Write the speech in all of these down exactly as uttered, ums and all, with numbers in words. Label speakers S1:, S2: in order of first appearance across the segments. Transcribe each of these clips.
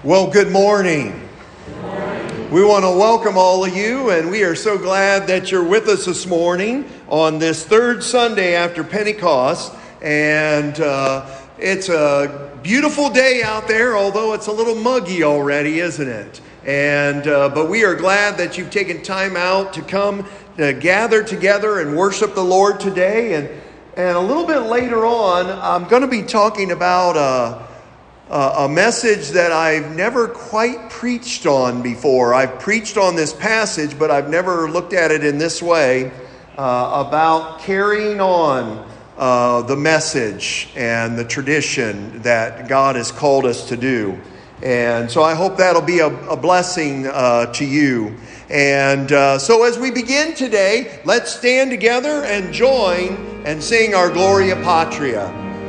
S1: Well, good morning.
S2: Good morning.
S1: We want to welcome all of you, and we are so glad that you're with us this morning on this third Sunday after Pentecost. And uh, it's a beautiful day out there, although it's a little muggy already, isn't it? And uh, but we are glad that you've taken time out to come to gather together and worship the Lord today. And and a little bit later on, I'm going to be talking about Uh, Uh, a message that I've never quite preached on before. I've preached on this passage, but I've never looked at it in this way, uh, about carrying on uh, the message and the tradition that God has called us to do. And so I hope that'll be a, a blessing uh, to you. And uh, so as we begin today, let's stand together and join and sing our Gloria Patria.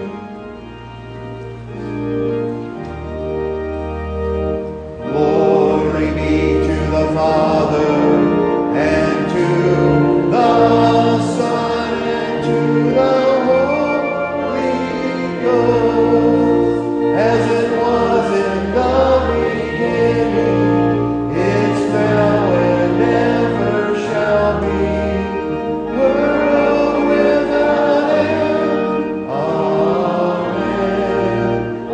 S1: Glory be to the Father, and to the Son, and to the Holy Ghost, as it was in the beginning, it's now and ever shall be, world without end. Amen.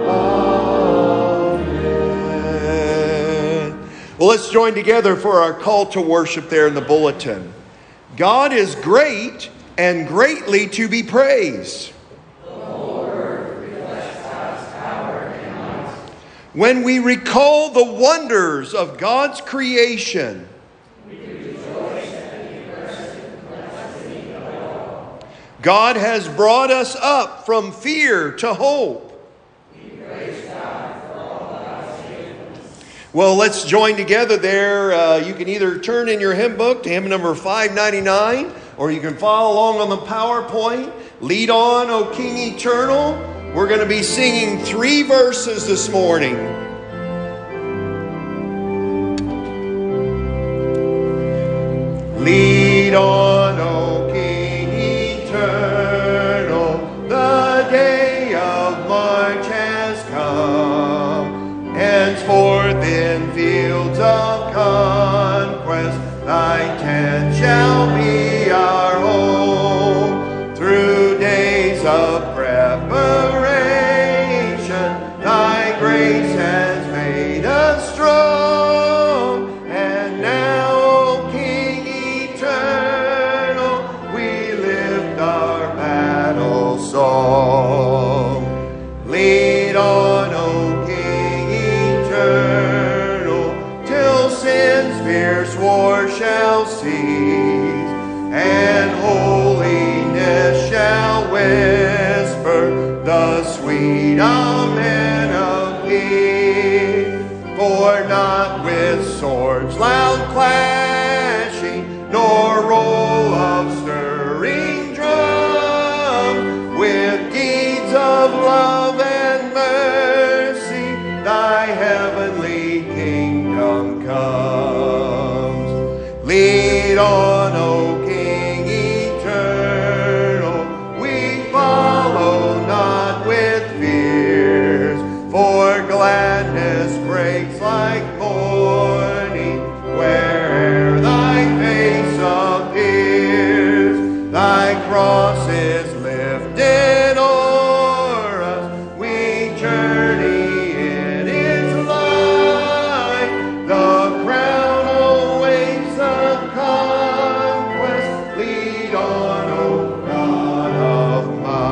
S1: Amen. Well, let's join together for our call to worship there in the bulletin. God is great and greatly to be praised.
S2: The Lord reflects God's power and might.
S1: When we recall the wonders of God's creation,
S2: We rejoice at the impressive complexity of it all.
S1: God has brought us up from fear to hope.
S2: We praise God for all God's faithfulness.
S1: Well, let's join together there. Uh, you can either turn in your hymn book to hymn number five ninety-nine, or you can follow along on the PowerPoint. Lead on, O King Eternal. We're going to be singing three verses this morning. Lead on, O King Eternal, the day of March has come. Henceforth in fields of conquest, thy tent shall be our home. Through days of preparation, thy grace has made us strong. And now, O King Eternal, we lift our battle song. Lead on, O King Eternal, till sin's fierce war shall cease, and holiness shall whisper the sweet amen of peace. For not with swords loud clashing, nor roll of stirring drum, with deeds of love and mercy, thy heavenly kingdom comes. Lead on, O King Eternal, we follow not with fears, for gladness breaks like morning where'er thy face appears. Thy cross is lifted o'er us, we journey in its light. The crown awaits the conquest. Lead on, O God of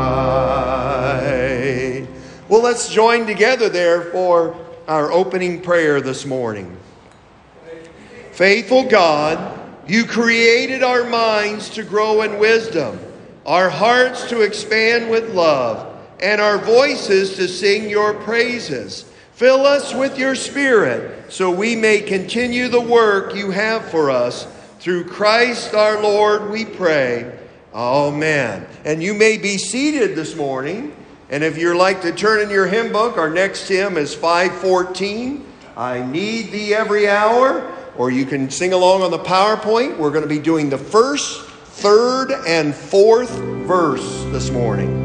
S1: might. Well, let's join together there for our opening prayer this morning. Faithful God, you created our minds to grow in wisdom, our hearts to expand with love, and our voices to sing your praises. Fill us with your Spirit so we may continue the work you have for us. Through Christ our Lord we pray. Amen. And you may be seated this morning. And if you'd like to turn in your hymn book, our next hymn is five fourteen, I Need Thee Every Hour. Or you can sing along on the PowerPoint. We're going to be doing the first, third, and fourth verse this morning.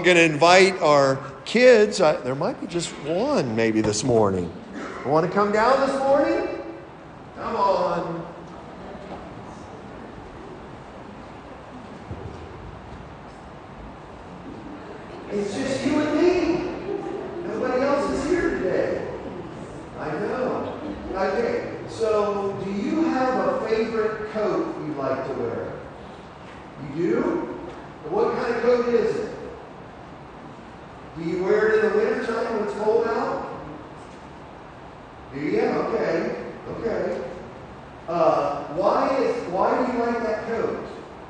S1: I'm going to invite our kids. I, there might be just one maybe this morning. Want to come down this morning? Come on. It's just you and me. Nobody else is here today. I know. Okay, so do you have a favorite coat you like to wear? You do? What kind of coat is it? Do you wear it in the wintertime when it's cold out? Do you? Okay. Okay. Uh, why is why do you like that coat?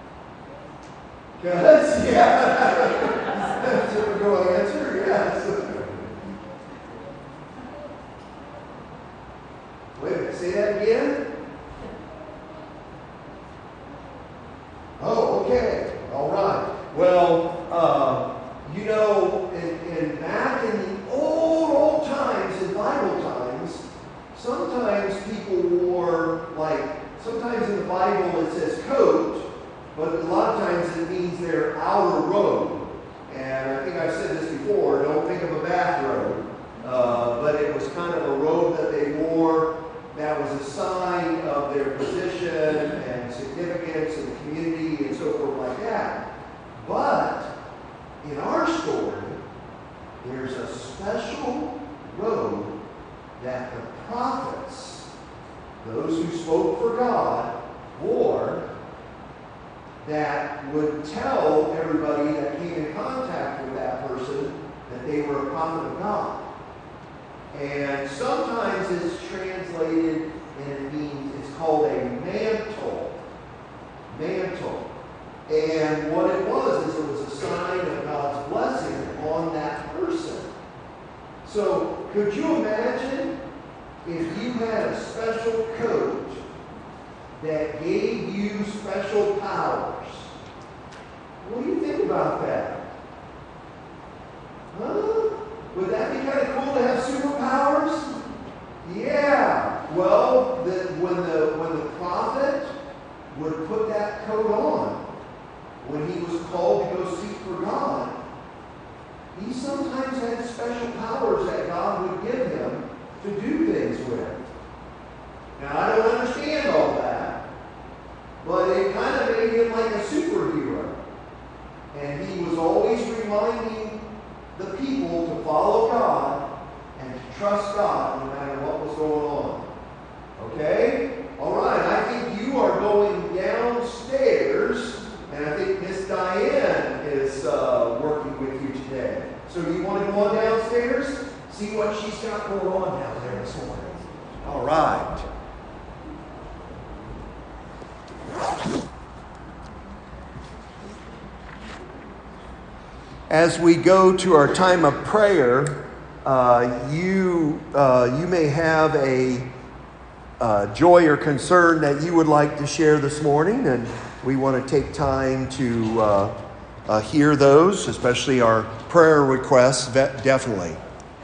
S1: Because, yeah. Typical answer, yes. Wait a minute, say that again? Oh, okay. All right. Well, uh, you know, in, in back in the old, old times, in Bible times, sometimes people wore, like, sometimes in the Bible it says coat, but a lot of times it means their outer robe. And I think I've said this before, don't think of a bathrobe, uh, but it was kind of a robe that they wore that was a sign of their position and significance in the community and so forth like that. But in our story, there's a special robe that the prophets, those who spoke for God, wore that would tell everybody that came in contact with that person that they were a prophet of God. And sometimes it's translated and it means, it's called a mantle. Mantle. And what it was is it was a sign of God's blessing on that person. So could you imagine if you had a special coat that gave you special powers? What do you think about that? Huh? Would that be kind of cool to have superpowers? Yeah. Well, the, when the when the prophet would put that coat on, when he was called to go seek for God, he sometimes had special powers that God would give him to do things with. Now, I don't understand all that, but it kind of made him like a superhero. And he was always reminding the people to follow God and to trust God no matter what was going on. Okay? All right, I think you are going downstairs, and I think Miss Diane is uh, working with you today. So you want to go on downstairs? See what she's got going on down there this morning. All right. As we go to our time of prayer, uh, you uh, you may have a uh, joy or concern that you would like to share this morning, and we want to take time to uh, uh, hear those, especially our prayer requests, definitely.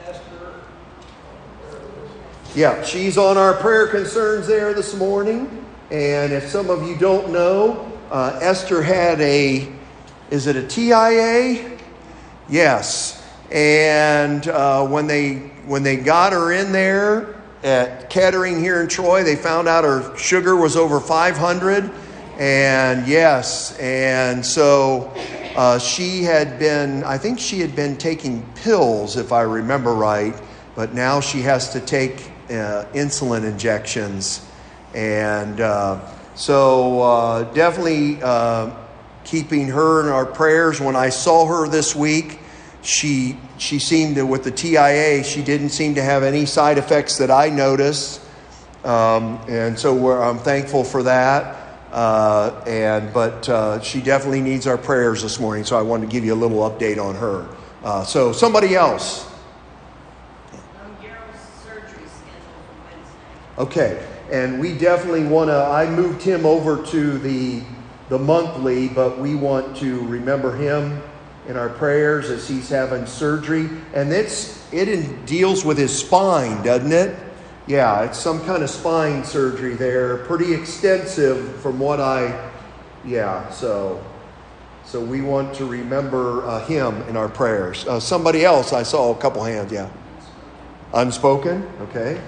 S1: Yeah, she's on our prayer concerns there this morning, and if some of you don't know, uh, Esther had a, is it a T I A? Yes, and uh, when they when they got her in there at Kettering here in Troy, they found out her sugar was over five hundred, and yes, and so uh, she had been, I think she had been taking pills, if I remember right, but now she has to take uh, insulin injections, and uh, so uh, definitely uh, keeping her in our prayers. When I saw her this week, She she seemed to, with the T I A, she didn't seem to have any side effects that I noticed, um, and so we're, I'm thankful for that. Uh, and but uh, she definitely needs our prayers this morning. So I wanted to give you a little update on her. Uh, so somebody else.
S2: Um, Daryl's surgery scheduled for Wednesday.
S1: Okay, and we definitely want to. I moved him over to the the monthly, but we want to remember him in our prayers as he's having surgery. And it's it deals with his spine, doesn't it? Yeah, it's some kind of spine surgery there. Pretty extensive from what I... Yeah, so... So we want to remember uh, him in our prayers. Uh, somebody else, I saw a couple hands, yeah. Unspoken, okay.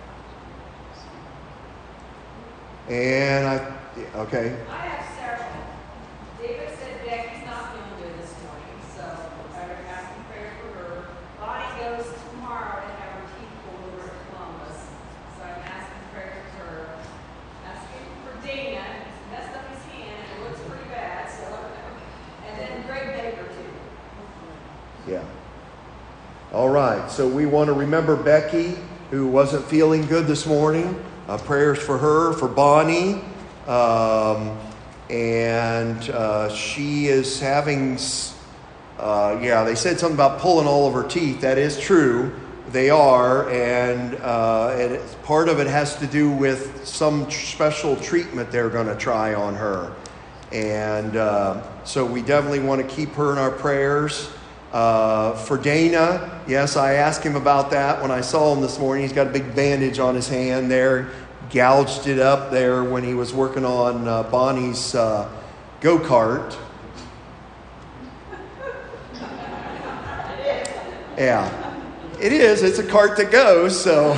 S1: And I, okay.
S2: I have several. David said Becky's not feeling good this morning, so I'm asking prayer for her. Bonnie goes tomorrow to have her teeth pulled over at Columbus, so I'm asking prayer for her. Asking for Dana, he's messed up his hand, and it looks pretty bad, so and then Greg Baker too.
S1: Yeah. All right, so we want to remember Becky, who wasn't feeling good this morning. Uh, prayers for her, for Bonnie. Um, and uh, she is having, uh, yeah, they said something about pulling all of her teeth. That is true. They are. And, uh, and part of it has to do with some special treatment they're going to try on her. And uh, so we definitely want to keep her in our prayers. Uh, for Dana, yes, I asked him about that when I saw him this morning. He's got a big bandage on his hand there, gouged it up there when he was working on uh, Bonnie's uh, go-kart. Yeah, it is. It's a cart that goes. So,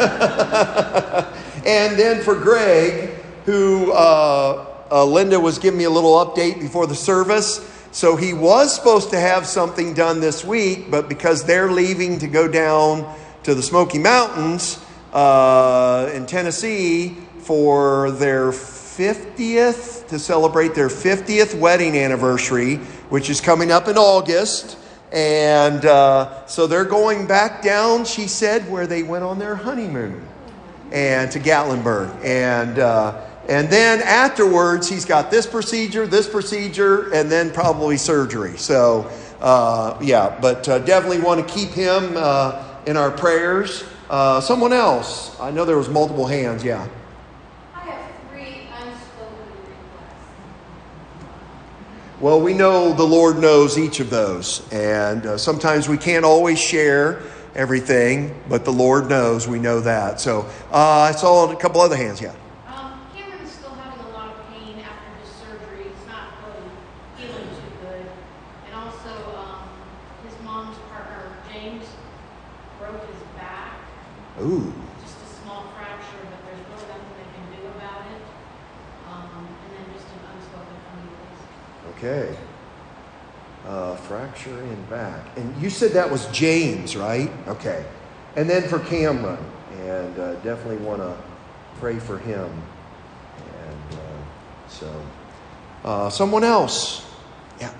S1: and then for Greg, who uh, uh, Linda was giving me a little update before the service. So he was supposed to have something done this week, but because they're leaving to go down to the Smoky Mountains uh, in Tennessee for their fiftieth, to celebrate their fiftieth wedding anniversary, which is coming up in August. And uh, so they're going back down, she said, where they went on their honeymoon, and to Gatlinburg. And uh And then afterwards, he's got this procedure, this procedure, and then probably surgery. So, uh, yeah, but uh, definitely want to keep him uh, in our prayers. Uh, someone else. I know there was multiple hands, yeah.
S2: I have three unspoken requests.
S1: Well, we know the Lord knows each of those. And uh, sometimes we can't always share everything, but the Lord knows. We know that. So uh, I saw a couple other hands, yeah. Ooh.
S3: Just a small fracture, but there's really nothing they can do about it. Um, and then just an unspoken funny
S1: Okay. Uh, fracture in back. And you said that was James, right? Okay. And then for Cameron. And uh, definitely want to pray for him. And uh, so, uh, someone else. Yeah.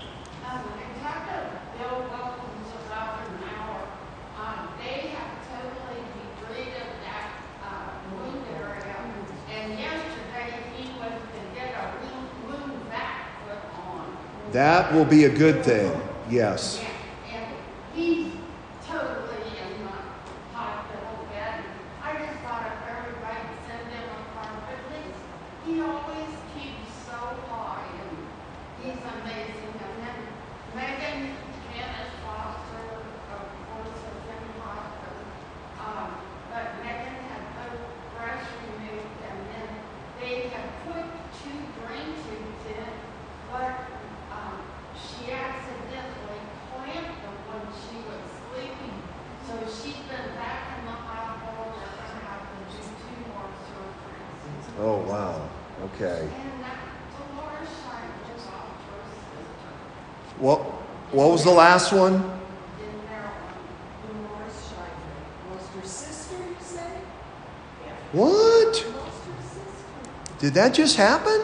S1: That will be a good thing. Yes.
S4: Yeah, and he's totally in the hospital bed. I just thought if everybody send him a card, but at least he always keeps so high, and he's amazing. And then Megan, Janice Foster, of course, is in the hospital. Um, but Megan had both breasts removed, and then they had put two brain tubes in, but Um, she accidentally clamped them when she was sleeping. So she's been back in the hospital. They're going to have to do two more surgeries.
S1: Oh, wow. Okay.
S4: And that Dolores Shine was off her sister.
S1: What, what was the last one?
S4: In Maryland.
S5: Dolores Schreiber lost her sister, you say?
S1: What?
S5: Lost her sister.
S1: Did that just happen?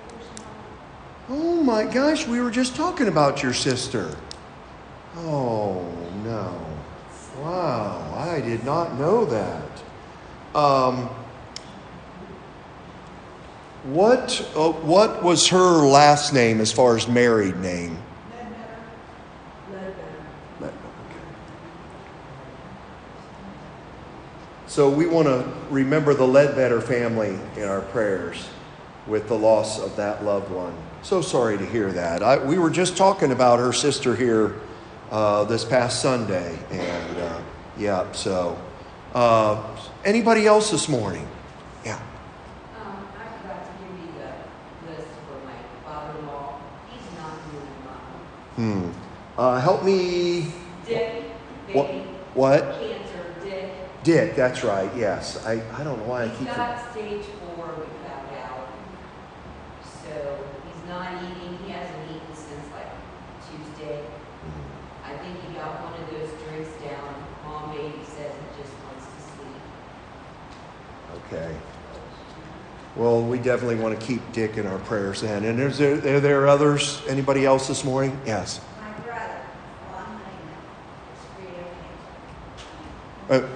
S1: Oh my gosh, we were just talking about your sister. Oh no. Wow, I did not know that. Um, what uh, what was her last name as far as married name?
S5: Ledbetter. Ledbetter.
S1: Okay. So we want to remember the Ledbetter family in our prayers with the loss of that loved one. So sorry to hear that. I, we were just talking about her sister here uh, this past Sunday. And uh, yeah, so uh, anybody else this morning? Yeah.
S6: Um, I forgot to give you the list for my father-in-law. He's not doing well.
S1: Hmm. Uh, help me.
S2: Dick,
S1: What?
S2: baby,
S1: What?
S2: cancer, Dick.
S1: Dick, that's right. Yes. I, I don't know why I
S2: He's
S1: keep.
S2: got stage four, we found out. So he's not eating, he hasn't eaten since like Tuesday. I think he got one of those drinks down. Mom baby says he just wants to sleep.
S1: Okay. Well, we definitely want to keep Dick in our prayers then. And is there, are there others? Anybody else this morning? Yes.
S2: My brother, well, I'm not,
S1: Uh,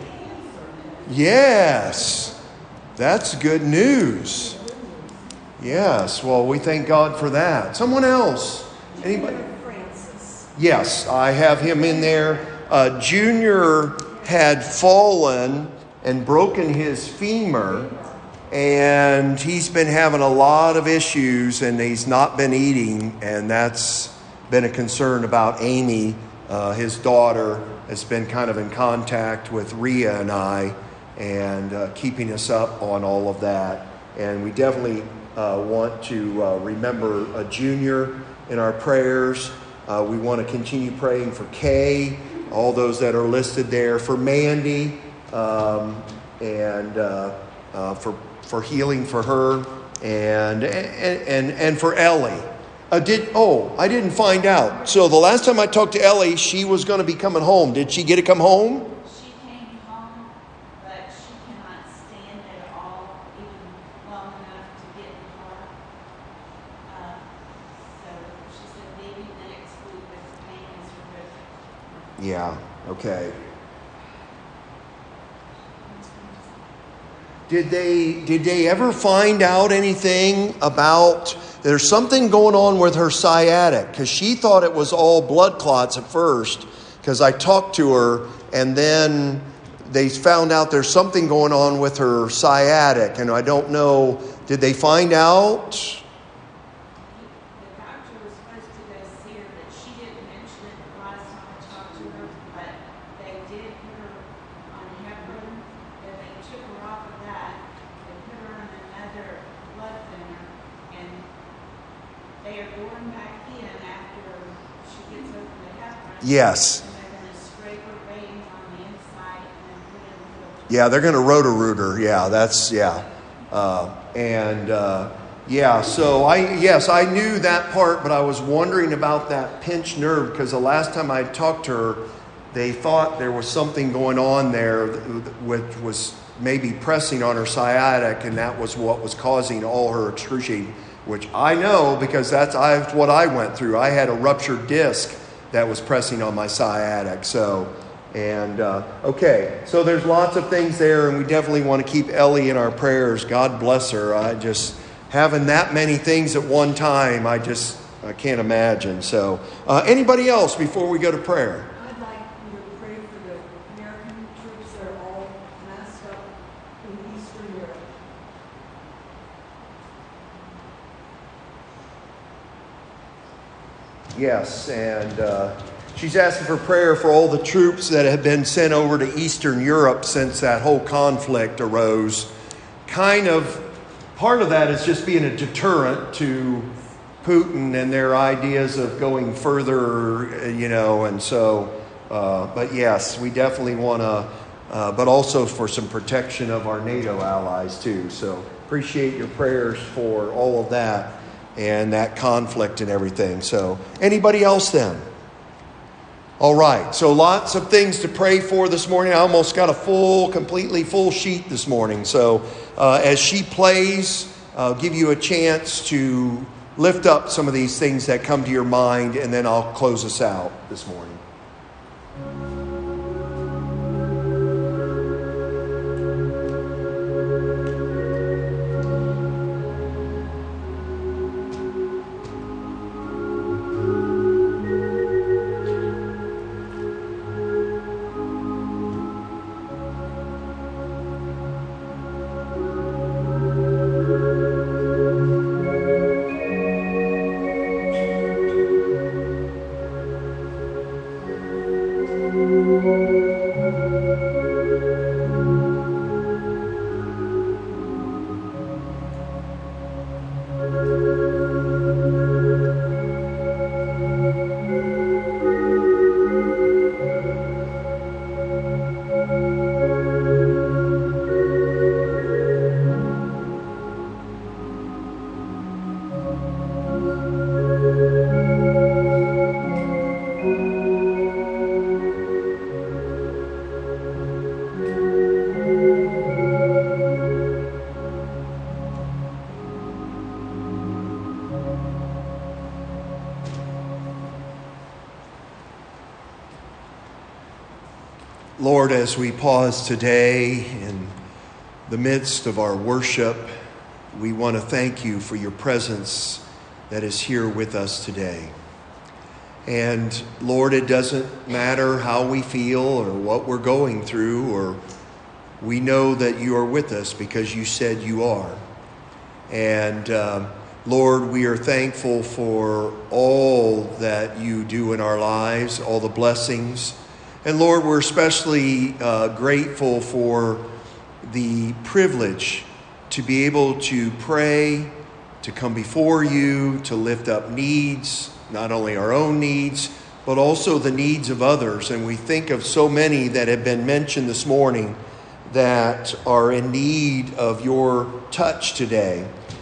S1: yes. That's good news. Yes. Well, we thank God for that. Someone else? Anybody?
S5: Francis.
S1: Yes, I have him in there. Uh, Junior had fallen and broken his femur, and he's been having a lot of issues, and he's not been eating, and that's been a concern about Amy. Uh, his daughter has been kind of in contact with Rhea and I, and uh, keeping us up on all of that. And we definitely uh, want to uh, remember a Junior in our prayers. Uh, we want to continue praying for Kay, all those that are listed there, for Mandy, um, and uh, uh, for for healing for her, and and and, and for Ellie. Uh, did oh I didn't find out. So the last time I talked to Ellie, she was going to be coming home. Did she get to come home?
S6: She came home, but she cannot stand at all, even long enough to get in the car. Uh, so she said maybe next week, but the pain is horrific.
S1: Yeah. Okay. Did they did they ever find out anything about, there's something going on with her sciatic, because she thought it was all blood clots at first, because I talked to her, and then they found out there's something going on with her sciatic, and I don't know, did they find out?
S6: The doctor was supposed to go see her, but she didn't mention it the last time I talked to her, but they did put her on heparin, and they took her off of that, they put her on another blood thinner, and they are going back in after she gets over the heparin.
S1: Yes.
S6: And they're going to scrape her veins on the inside and then put in a filter.
S1: Yeah, they're going to roto-root her. Yeah, that's, yeah. Uh, and, uh, yeah, so I, yes, I knew that part, but I was wondering about that pinched nerve, because the last time I talked to her, they thought there was something going on there which was maybe pressing on her sciatic, and that was what was causing all her excruciating, which I know because that's I, what I went through. I had a ruptured disc that was pressing on my sciatic. So, and uh, okay, so there's lots of things there, and we definitely want to keep Ellie in our prayers. God bless her. I just, having that many things at one time, I just, I can't imagine. So, uh, anybody else before we go to prayer?
S5: I'd like you to pray for the American troops that are all massed up in Eastern Europe.
S1: Yes, and uh, she's asking for prayer for all the troops that have been sent over to Eastern Europe since that whole conflict arose. Kind of, part of that is just being a deterrent to Putin and their ideas of going further, you know, and so, uh, but yes, we definitely want to, uh, but also for some protection of our NATO allies too. So appreciate your prayers for all of that and that conflict and everything. So anybody else then? All right. So lots of things to pray for this morning. I almost got a full, completely full sheet this morning. So uh, as she plays, I'll give you a chance to lift up some of these things that come to your mind, and then I'll close us out this morning. Lord, as we pause today in the midst of our worship, we want to thank you for your presence that is here with us today. And Lord, it doesn't matter how we feel or what we're going through, or we know that you are with us because you said you are. And uh, Lord, we are thankful for all that you do in our lives, all the blessings. And Lord, we're especially uh, grateful for the privilege to be able to pray, to come before you, to lift up needs, not only our own needs, but also the needs of others. And we think of so many that have been mentioned this morning that are in need of your touch today.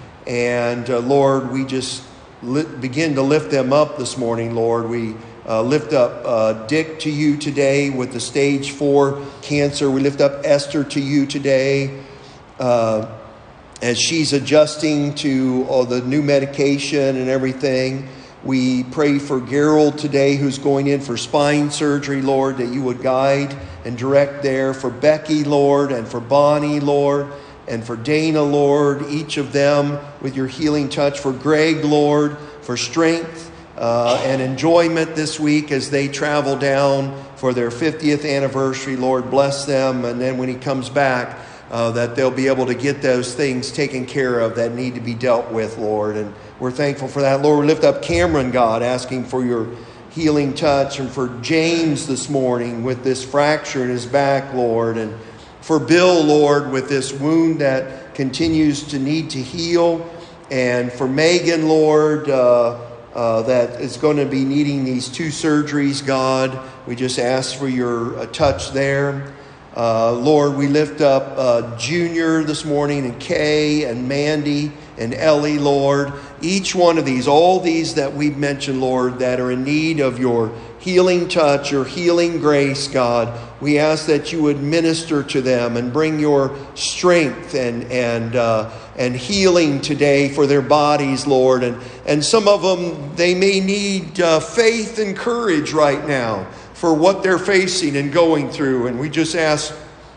S1: And uh, Lord, we just li- begin to lift them up this morning, Lord. We uh, lift up uh, Dick to you today with the stage four cancer. We lift up Esther to you today uh, as she's adjusting to all the new medication and everything. We pray for Gerald today, who's going in for spine surgery, Lord, that you would guide and direct there. For Becky, Lord, and for Bonnie, Lord, and for Dana, Lord, each of them with your healing touch. For Greg, Lord, for strength uh, and enjoyment this week as they travel down for their fiftieth anniversary. Lord, bless them. And then when he comes back, uh, that they'll be able to get those things taken care of that need to be dealt with, Lord. And we're thankful for that. Lord, we lift up Cameron, God, asking for your healing touch. And for James this morning with this fracture in his back, Lord. And for Bill, Lord, with this wound that continues to need to heal. And for Megan, Lord, uh, uh, that is going to be needing these two surgeries, God. We just ask for your uh, touch there. Uh, Lord, we lift up uh, Junior this morning, and Kay and Mandy and Ellie, Lord. Each one of these, all these that we've mentioned, Lord, that are in need of your healing touch, your healing grace, God. We ask that you would minister to them and bring your strength and and uh, and healing today for their bodies, Lord. And, and some of them, they may need uh, faith and courage right now for what they're facing and going through. And we just ask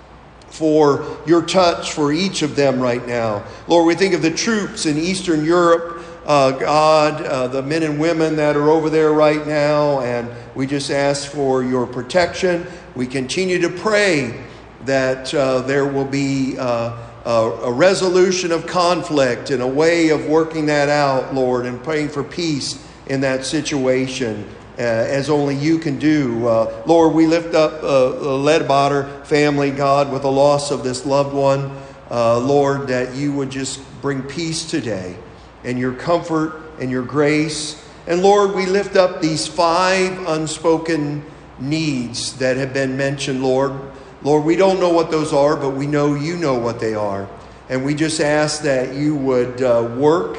S1: for your touch for each of them right now. Lord, we think of the troops in Eastern Europe, uh, God, uh, the men and women that are over there right now, and we just ask for your protection. We continue to pray that uh, there will be uh, a, a resolution of conflict and a way of working that out, Lord, and praying for peace in that situation. Uh, as only you can do. Uh, Lord, we lift up uh, the Ledbetter family, God, with the loss of this loved one. Uh, Lord, that you would just bring peace today and your comfort and your grace. And Lord, we lift up these five unspoken needs that have been mentioned, Lord. Lord, we don't know what those are, but we know you know what they are. And we just ask that you would uh, work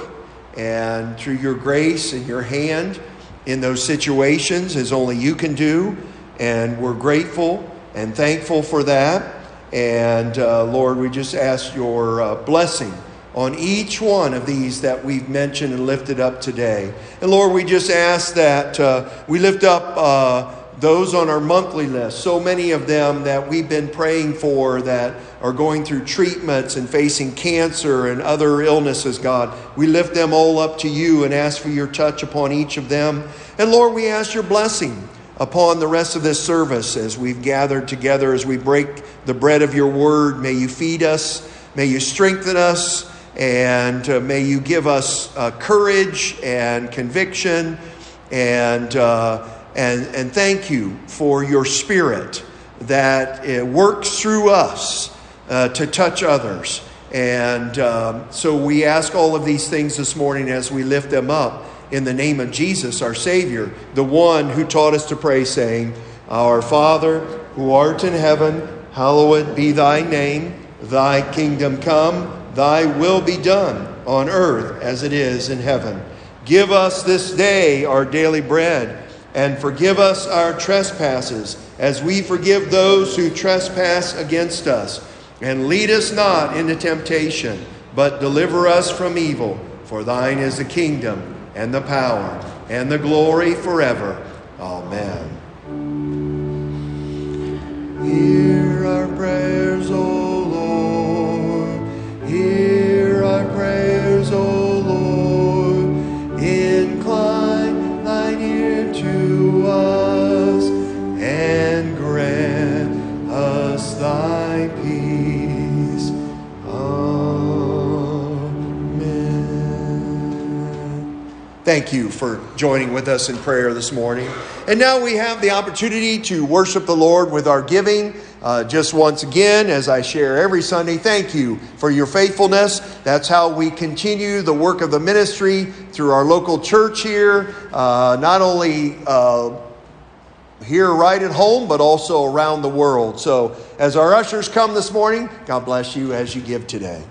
S1: and through your grace and your hand in those situations as only you can do. And we're grateful and thankful for that. And uh, Lord, we just ask your uh, blessing on each one of these that we've mentioned and lifted up today. And Lord, we just ask that uh, we lift up uh, those on our monthly list, so many of them that we've been praying for that are going through treatments and facing cancer and other illnesses, God. We lift them all up to you and ask for your touch upon each of them. And Lord, we ask your blessing upon the rest of this service as we've gathered together, as we break the bread of your word. May you feed us, may you strengthen us, and uh, may you give us uh, courage and conviction and uh, And, and thank you for your Spirit that uh, works through us uh, to touch others. And um, so we ask all of these things this morning as we lift them up in the name of Jesus, our Savior, the one who taught us to pray, saying, Our Father, who art in heaven, hallowed be thy name. Thy kingdom come, thy will be done on earth as it is in heaven. Give us this day our daily bread, and forgive us our trespasses, as we forgive those who trespass against us. And lead us not into temptation, but deliver us from evil. For thine is the kingdom, and the power, and the glory forever. Amen. Hear our prayers, O Lord. Hear our prayers, O Lord. Incline thine ear to us and grant us thy peace. Amen. Thank you for joining with us in prayer this morning. And now we have the opportunity to worship the Lord with our giving. Uh, just once again, as I share every Sunday, thank you for your faithfulness. That's how we continue the work of the ministry through our local church here, uh, not only uh, here right at home, but also around the world. So as our ushers come this morning, God bless you as you give today.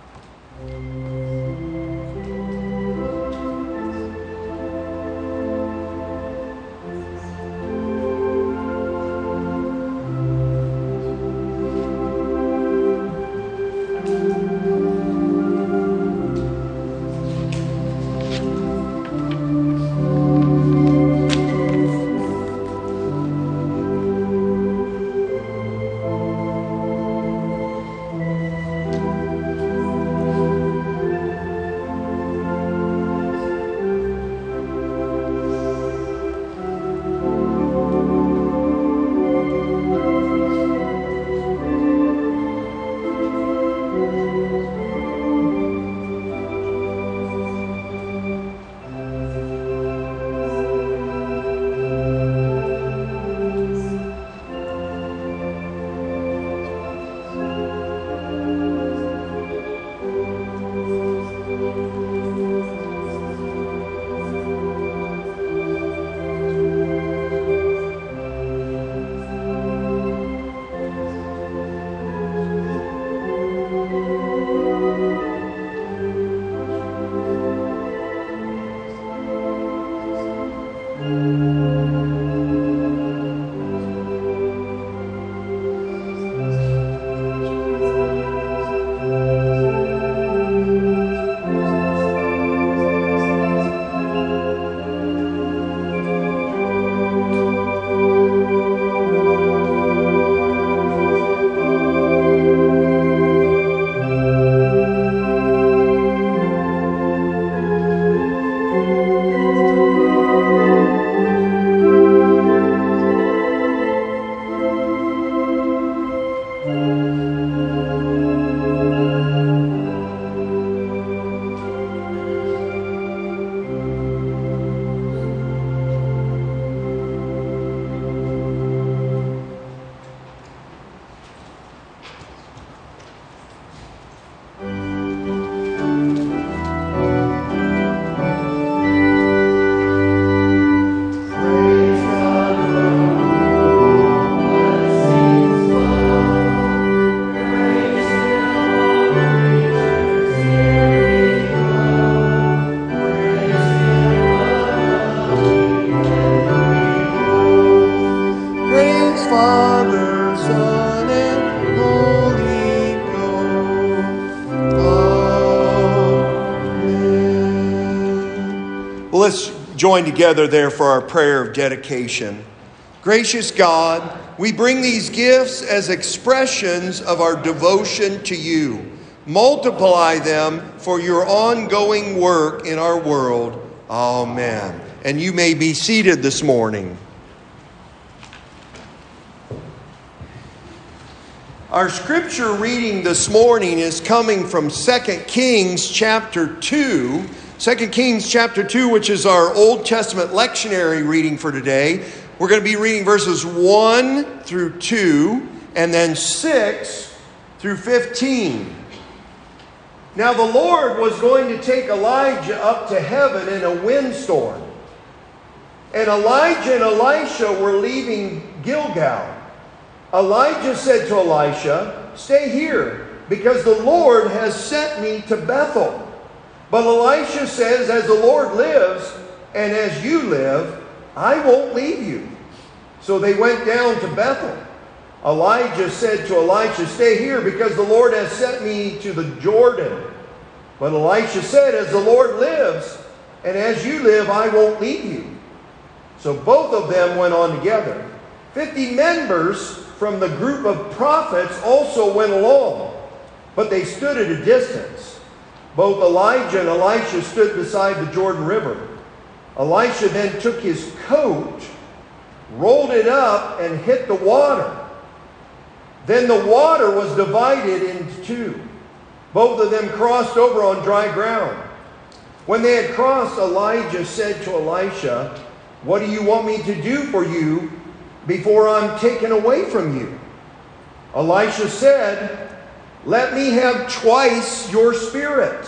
S1: Let's join together there for our prayer of dedication. Gracious God, we bring these gifts as expressions of our devotion to you. Multiply them for your ongoing work in our world. Amen. And you may be seated this morning. Our scripture reading this morning is coming from Second Kings chapter two. Second Kings chapter two, which is our Old Testament lectionary reading for today. We're going to be reading verses one through two and then six through fifteen. Now the Lord was going to take Elijah up to heaven in a windstorm. And Elijah and Elisha were leaving Gilgal. Elijah said to Elisha, "Stay here, because the Lord has sent me to Bethel." But Elisha says, "As the Lord lives, and as you live, I won't leave you." So they went down to Bethel. Elijah said to Elisha, "Stay here, because the Lord has sent me to the Jordan." But Elisha said, "As the Lord lives, and as you live, I won't leave you." So both of them went on together. Fifty members from the group of prophets also went along, but they stood at a distance. Both Elijah and Elisha stood beside the Jordan River. Elisha then took his coat, rolled it up, and hit the water. Then the water was divided into two. Both of them crossed over on dry ground. When they had crossed, Elijah said to Elisha, "What do you want me to do for you before I'm taken away from you?" Elisha said, "Let me have twice your spirit."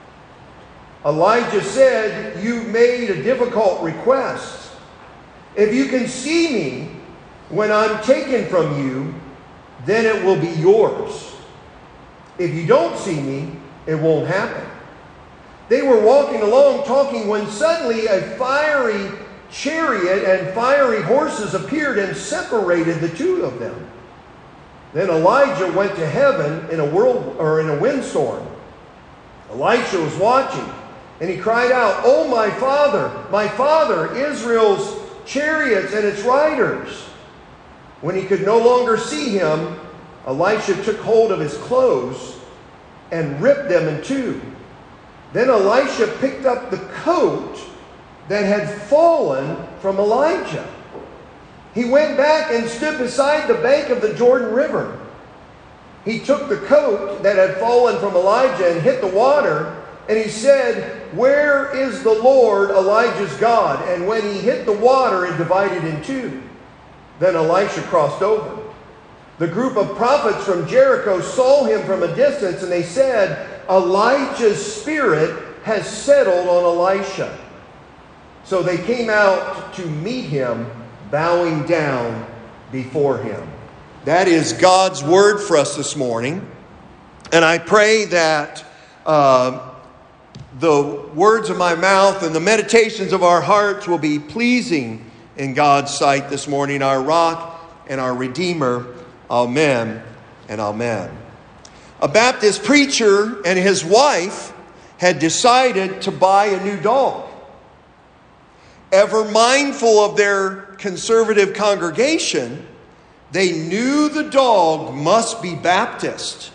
S1: Elijah said, "You've made a difficult request. If you can see me when I'm taken from you, then it will be yours. If you don't see me, it won't happen." They were walking along talking when suddenly a fiery chariot and fiery horses appeared and separated the two of them. Then Elijah went to heaven in a whirl or in a windstorm. Elisha was watching, and he cried out, "Oh, my father, my father, Israel's chariots and its riders!" When he could no longer see him, Elisha took hold of his clothes and ripped them in two. Then Elisha picked up the coat that had fallen from Elijah. He went back and stood beside the bank of the Jordan River. He took the coat that had fallen from Elijah and hit the water, and he said, "Where is the Lord, Elijah's God?" And when he hit the water, it divided in two. Then Elisha crossed over. The group of prophets from Jericho saw him from a distance, and they said, "Elijah's spirit has settled on Elisha." So they came out to meet him, bowing down before him. That is God's word for us this morning. And I pray that uh, the words of my mouth and the meditations of our hearts will be pleasing in God's sight this morning, our rock and our Redeemer. Amen and amen. A Baptist preacher and his wife had decided to buy a new dog. Ever mindful of their conservative congregation, they knew the dog must be Baptist.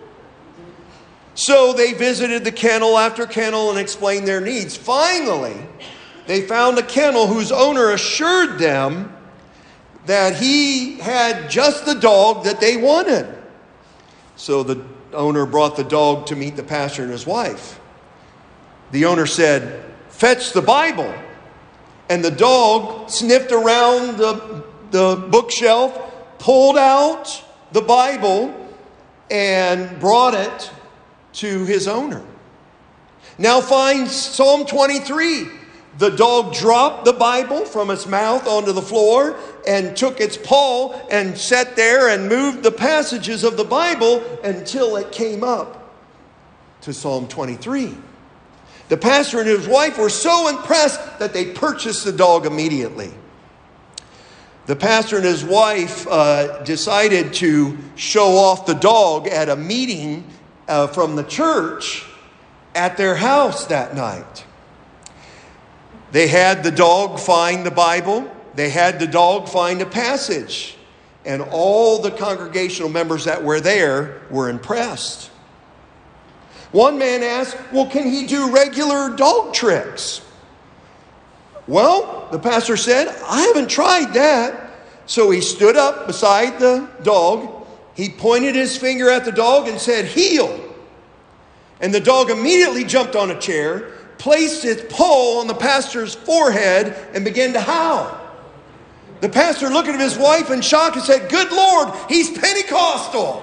S1: So they visited the kennel after kennel and explained their needs. Finally, they found a kennel whose owner assured them that he had just the dog that they wanted. So the owner brought the dog to meet the pastor and his wife. The owner said, "Fetch the Bible." And the dog sniffed around the, the bookshelf, pulled out the Bible, and brought it to his owner. Now find Psalm twenty-three. The dog dropped the Bible from its mouth onto the floor and took its paw and sat there and moved the passages of the Bible until it came up to Psalm twenty-three. The pastor and his wife were so impressed that they purchased the dog immediately. The pastor and his wife uh, decided to show off the dog at a meeting uh, from the church at their house that night. They had the dog find the Bible. They had the dog find a passage. And all the congregational members that were there were impressed. One man asked, "Well, can he do regular dog tricks?" "Well," the pastor said, "I haven't tried that." So he stood up beside the dog. He pointed his finger at the dog and said, "Heel." And the dog immediately jumped on a chair, placed its paw on the pastor's forehead, and began to howl. The pastor looked at his wife in shock and said, "Good Lord, he's Pentecostal."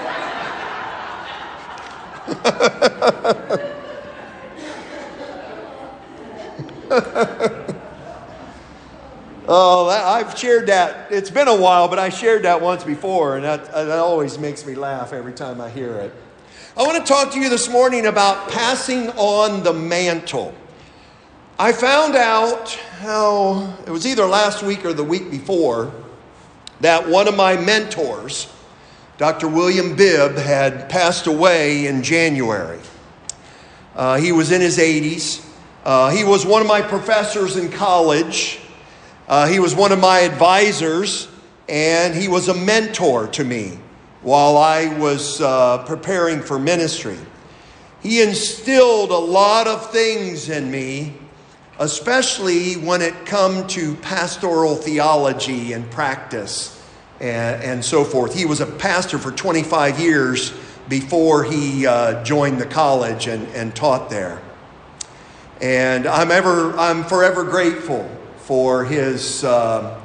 S1: Oh, I've shared that. It's been a while, but I shared that once before, and that, that always makes me laugh every time I hear it. I want to talk to you this morning about passing on the mantle. I found out how, it was either last week or the week before, that one of my mentors, Doctor William Bibb, had passed away in January. Uh, he was in his eighties. Uh, he was one of my professors in college. Uh, he was one of my advisors and he was a mentor to me while I was uh, preparing for ministry. He instilled a lot of things in me, especially when it come to pastoral theology and practice and, and so forth. He was a pastor for twenty-five years before he uh, joined the college and, and taught there. And I'm ever, I'm forever grateful for his uh,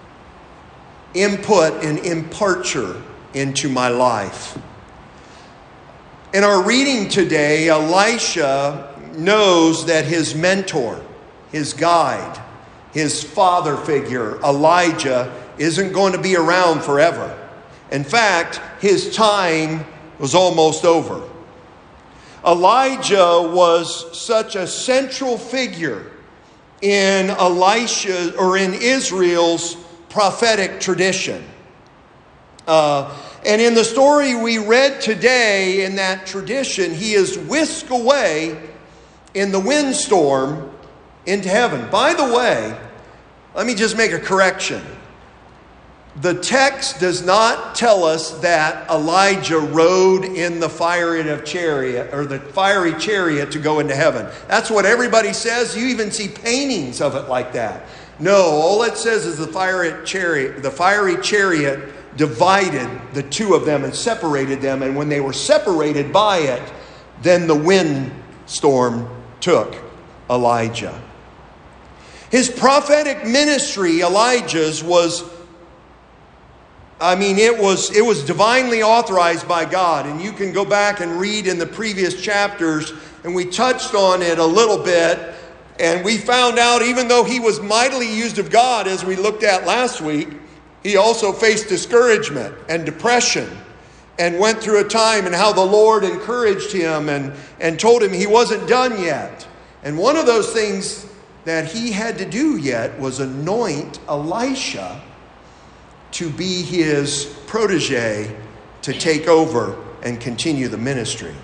S1: input and imparture into my life. In our reading today, Elisha knows that his mentor, his guide, his father figure, Elijah, isn't going to be around forever. In fact, his time was almost over. Elijah was such a central figure in Elisha or in Israel's prophetic tradition. Uh, and in the story we read today, in that tradition, he is whisked away in the windstorm into heaven. By the way, let me just make a correction. The text does not tell us that Elijah rode in the fiery chariot or the fiery chariot to go into heaven. That's what everybody says. You even see paintings of it like that. No, all it says is the fiery chariot, the fiery chariot divided the two of them and separated them. And when they were separated by it, then the windstorm took Elijah. His prophetic ministry, Elijah's, was I mean, it was it was divinely authorized by God. And you can go back and read in the previous chapters, and we touched on it a little bit. And we found out, even though he was mightily used of God, as we looked at last week, he also faced discouragement and depression and went through a time and how the Lord encouraged him and, and told him he wasn't done yet. And one of those things that he had to do yet was anoint Elisha to be his protege to take over and continue the ministry.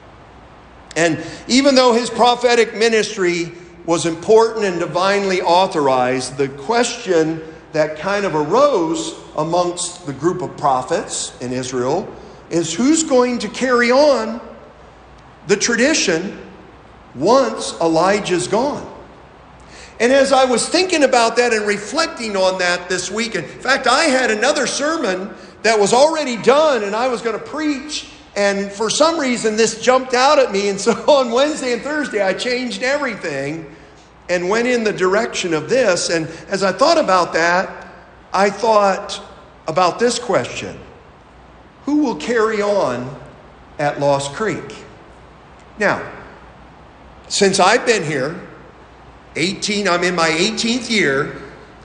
S1: And even though his prophetic ministry was important and divinely authorized, the question that kind of arose amongst the group of prophets in Israel is who's going to carry on the tradition once Elijah's gone. And as I was thinking about that and reflecting on that this week, in fact, I had another sermon that was already done and I was going to preach, and for some reason this jumped out at me, and so on Wednesday and Thursday I changed everything and went in the direction of this. And as I thought about that, I thought about this question: who will carry on at Lost Creek? Now, since I've been here, eighteen, I'm in my eighteenth year,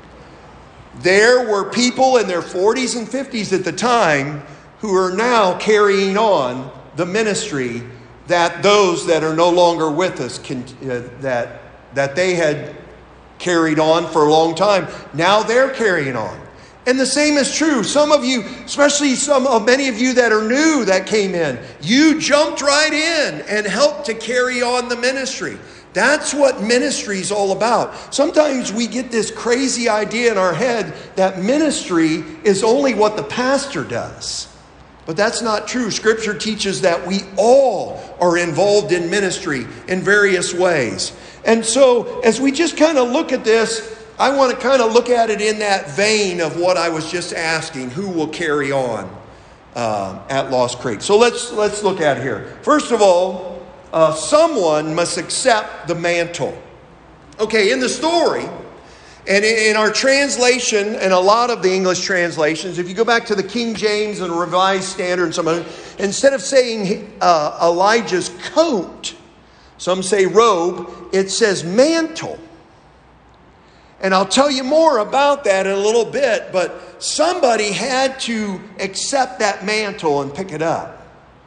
S1: there were people in their forties and fifties at the time who are now carrying on the ministry that those that are no longer with us can, uh, that that they had carried on for a long time. Now they're carrying on. And the same is true. Some of you, especially some of many of you that are new that came in, you jumped right in and helped to carry on the ministry. That's what ministry is all about. Sometimes we get this crazy idea in our head that ministry is only what the pastor does. But that's not true. Scripture teaches that we all are involved in ministry in various ways. And so as we just kind of look at this, I want to kind of look at it in that vein of what I was just asking: who will carry on uh, at Lost Creek? So let's let's look at it here. First of all, uh, someone must accept the mantle. Okay, in the story, and in our translation, and a lot of the English translations, if you go back to the King James and Revised Standard and some other, instead of saying uh, Elijah's coat, some say robe, it says mantle. And I'll tell you more about that in a little bit, but somebody had to accept that mantle and pick it up.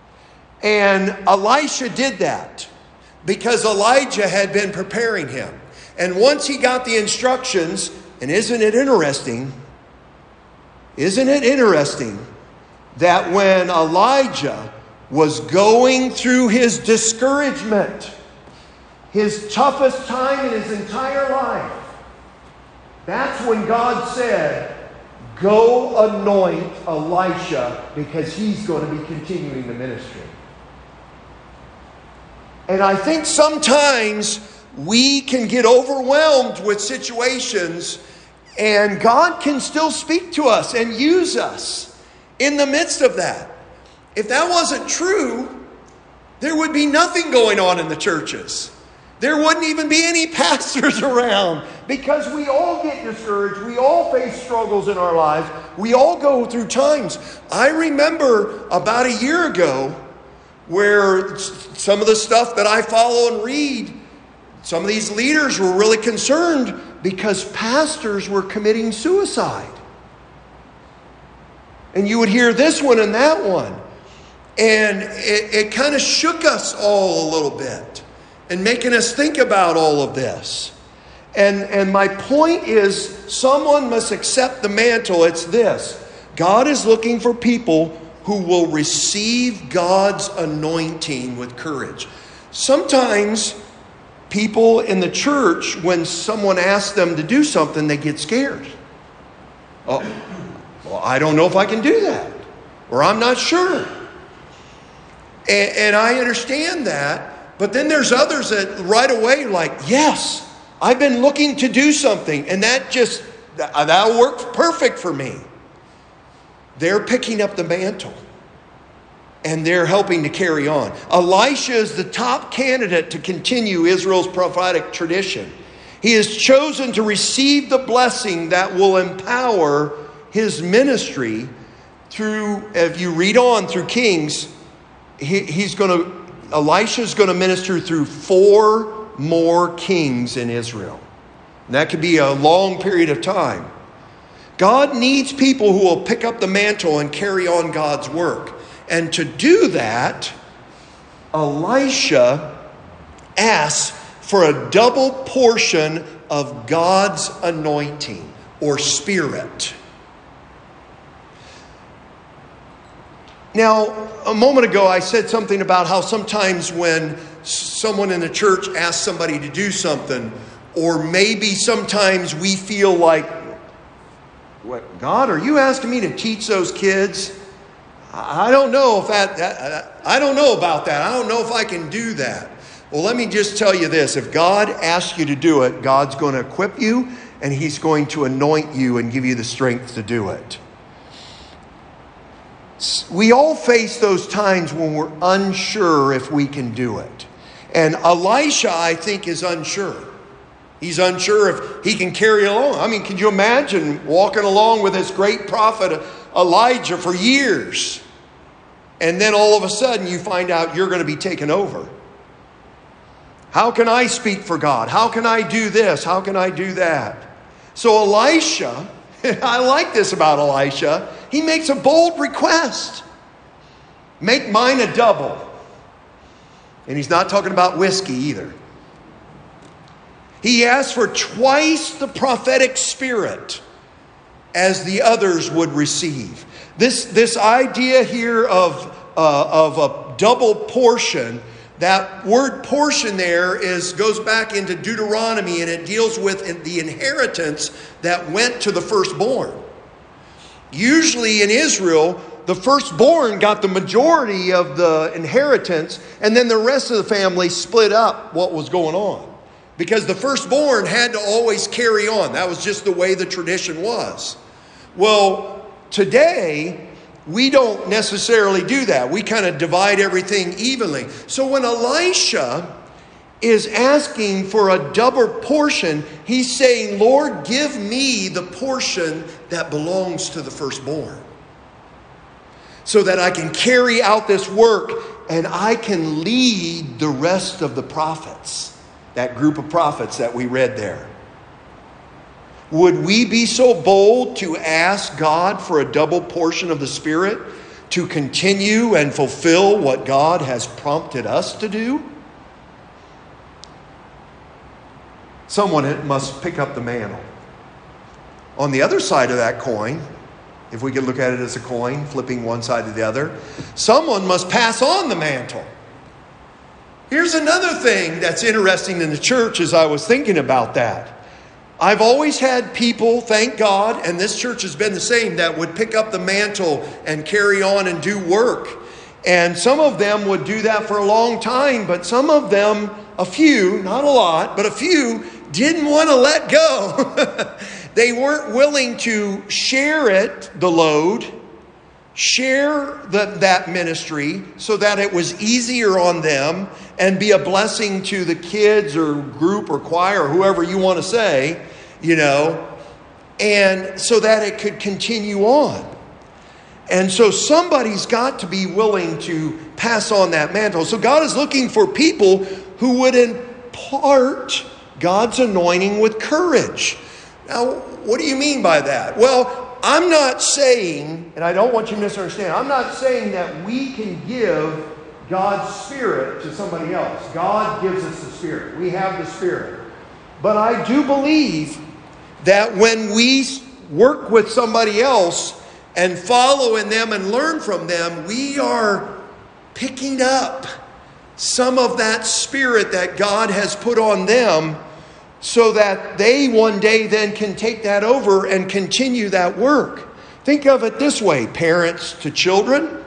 S1: And Elisha did that because Elijah had been preparing him. And once he got the instructions, and isn't it interesting, isn't it interesting that when Elijah was going through his discouragement, his toughest time in his entire life, that's when God said, go anoint Elisha because he's going to be continuing the ministry. And I think sometimes we can get overwhelmed with situations, and God can still speak to us and use us in the midst of that. If that wasn't true, there would be nothing going on in the churches. There wouldn't even be any pastors around, because we all get discouraged. We all face struggles in our lives. We all go through times. I remember about a year ago where some of the stuff that I follow and read, some of these leaders were really concerned because pastors were committing suicide. And you would hear this one and that one. And it, it kind of shook us all a little bit and making us think about all of this. And, and my point is, someone must accept the mantle. It's this: God is looking for people who will receive God's anointing with courage. Sometimes people in the church, when someone asks them to do something, they get scared. Oh, well, I don't know if I can do that, or I'm not sure. And, and I understand that, but then there's others that right away like, yes, I've been looking to do something, and that just, that, that worked perfect for me. They're picking up the mantle, and they're helping to carry on. Elisha is the top candidate to continue Israel's prophetic tradition. He is chosen to receive the blessing that will empower his ministry through, if you read on through Kings, he, he's going to, Elisha's going to minister through four more kings in Israel. And that could be a long period of time. God needs people who will pick up the mantle and carry on God's work. And to do that, Elisha asks for a double portion of God's anointing or spirit. Now, a moment ago I said something about how sometimes when someone in the church asks somebody to do something, or maybe sometimes we feel like, what, God, are you asking me to teach those kids? I don't know if that, that, I don't know about that. I don't know if I can do that. Well, let me just tell you this. If God asks you to do it, God's going to equip you, and He's going to anoint you and give you the strength to do it. We all face those times when we're unsure if we can do it. And Elisha, I think, is unsure. He's unsure if he can carry along. I mean, can you imagine walking along with this great prophet Elijah for years, and then all of a sudden you find out you're going to be taken over? How can I speak for God? How can I do this? How can I do that? So Elisha, I like this about Elisha, he makes a bold request. Make mine a double. And he's not talking about whiskey either. He asks for twice the prophetic spirit as the others would receive. This, this idea here of, uh, of a double portion, that word portion there is goes back into Deuteronomy, and it deals with the inheritance that went to the firstborn. Usually in Israel, the firstborn got the majority of the inheritance, and then the rest of the family split up what was going on. Because the firstborn had to always carry on. That was just the way the tradition was. Well, today, we don't necessarily do that. We kind of divide everything evenly. So when Elisha is asking for a double portion, he's saying, Lord, give me the portion that belongs to the firstborn, so that I can carry out this work and I can lead the rest of the prophets. That group of prophets that we read there. Would we be so bold to ask God for a double portion of the Spirit to continue and fulfill what God has prompted us to do? Someone must pick up the mantle. On the other side of that coin, if we could look at it as a coin, flipping one side to the other, someone must pass on the mantle. Here's another thing that's interesting in the church as I was thinking about that. I've always had people, thank God, and this church has been the same, that would pick up the mantle and carry on and do work. And some of them would do that for a long time, but some of them, a few, not a lot, but a few, didn't want to let go. They weren't willing to share it, the load, share the, that ministry so that it was easier on them and be a blessing to the kids or group or choir or whoever you want to say, you know, and so that it could continue on. And so somebody's got to be willing to pass on that mantle. So God is looking for people who would impart God's anointing with courage. Now, what do you mean by that? Well, I'm not saying, and I don't want you to misunderstand, I'm not saying that we can give God's Spirit to somebody else. God gives us the Spirit. We have the Spirit. But I do believe that when we work with somebody else and follow in them and learn from them, we are picking up some of that Spirit that God has put on them so that they one day then can take that over and continue that work. Think of it this way: parents to children,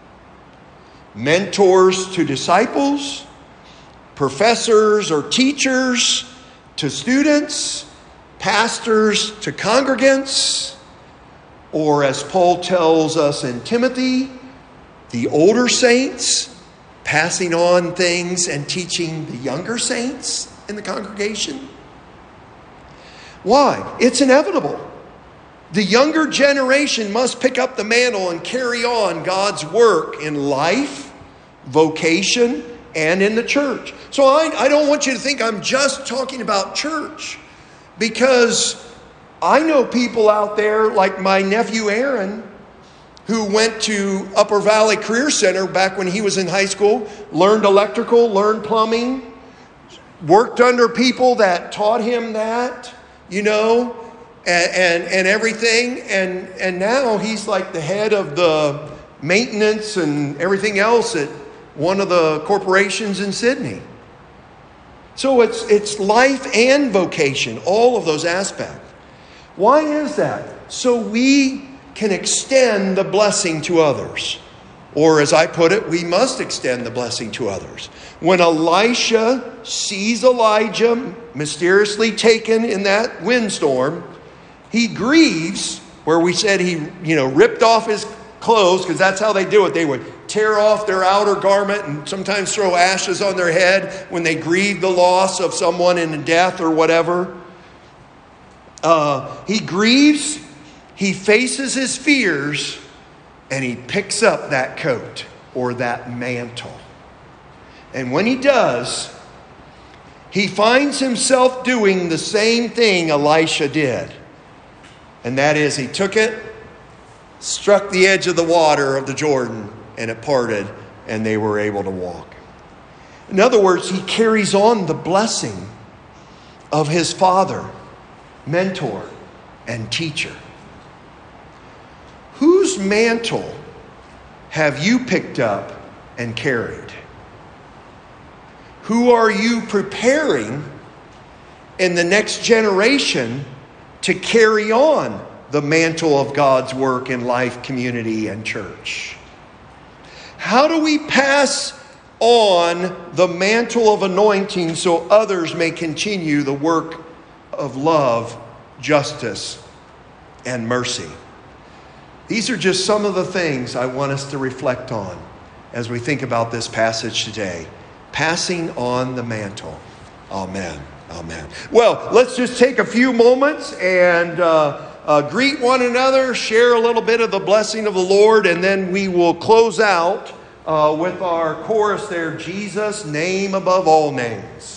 S1: mentors to disciples, professors or teachers to students, pastors to congregants, or as Paul tells us in Timothy, the older saints passing on things and teaching the younger saints in the congregation. Why? It's inevitable. The younger generation must pick up the mantle and carry on God's work in life, vocation, and in the church. So I, I don't want you to think I'm just talking about church, because I know people out there like my nephew Aaron, who went to Upper Valley Career Center back when he was in high school, learned electrical, learned plumbing, worked under people that taught him that, you know, and, and, and everything. And, and now he's like the head of the maintenance and everything else at one of the corporations in Sydney. So it's, it's life and vocation, all of those aspects. Why is that? So we can extend the blessing to others. Or as I put it, we must extend the blessing to others. When Elisha sees Elijah mysteriously taken in that windstorm, he grieves, where we said he, you know, ripped off his clothes, because that's how they do it. They would tear off their outer garment and sometimes throw ashes on their head when they grieved the loss of someone in death or whatever. Uh, he grieves, he faces his fears, and he picks up that coat or that mantle. And when he does, he finds himself doing the same thing Elisha did. And that is, he took it, struck the edge of the water of the Jordan, and it parted, and they were able to walk. In other words, he carries on the blessing of his father, mentor, and teacher. Whose mantle have you picked up and carried? Who are you preparing in the next generation to carry on the mantle of God's work in life, community, and church? How do we pass on the mantle of anointing so others may continue the work of love, justice, and mercy? These are just some of the things I want us to reflect on as we think about this passage today. Passing on the mantle. Amen. Amen. Well, let's just take a few moments and uh, uh, greet one another, share a little bit of the blessing of the Lord, and then we will close out uh, with our chorus there, Jesus, name above all names.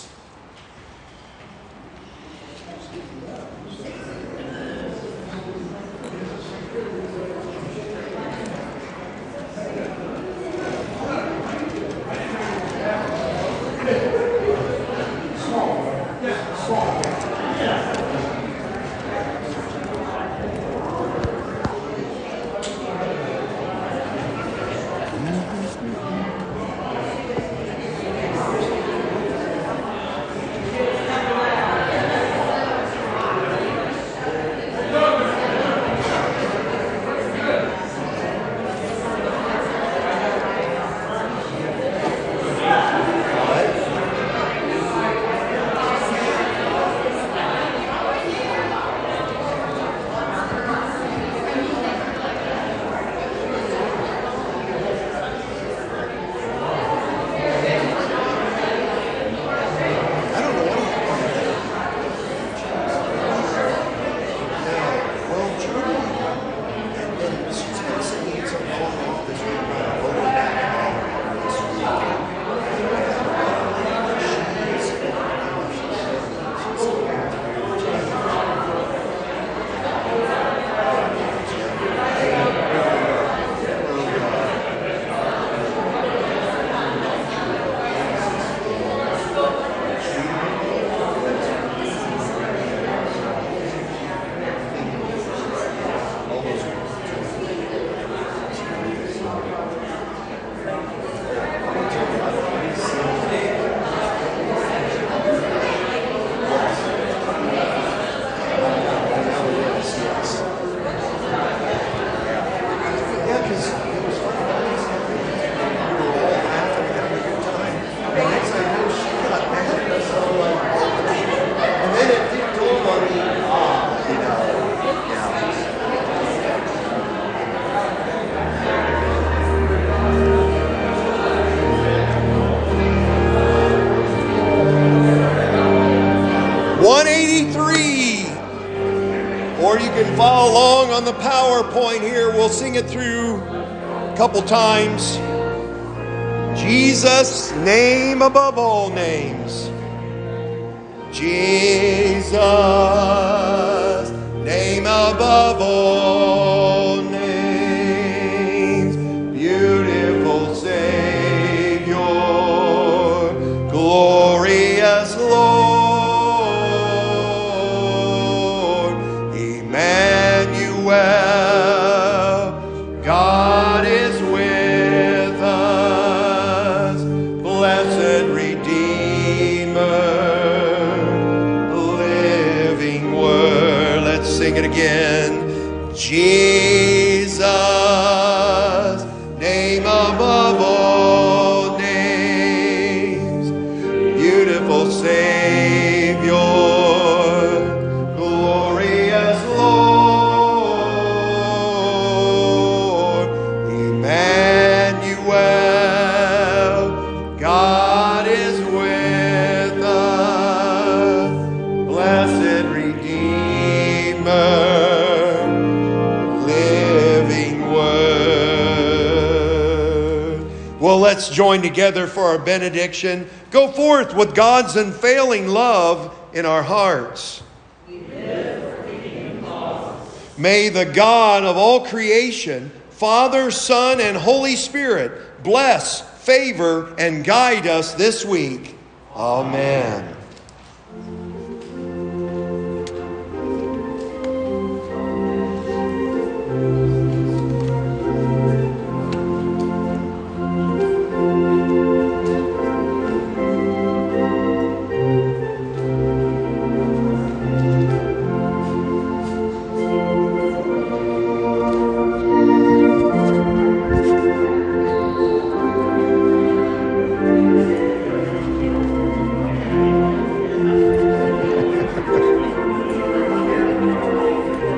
S1: or you can follow along on the PowerPoint here. We'll sing it through a couple times. Jesus, name above all names. Jesus, name above all names. Beautiful Savior, glorious Lord, Emmanuel, God is with us, blessed Redeemer. Sing it again. Jesus, name above all names. Beautiful Savior, glorious Lord, Emmanuel, God is with us, blessed Redeemer. Living Word. Well, let's join together for our benediction. Go forth with God's unfailing love in our hearts. We live for keeping laws. May the God of all creation, Father, Son, and Holy Spirit, bless, favor, and guide us this week. Amen.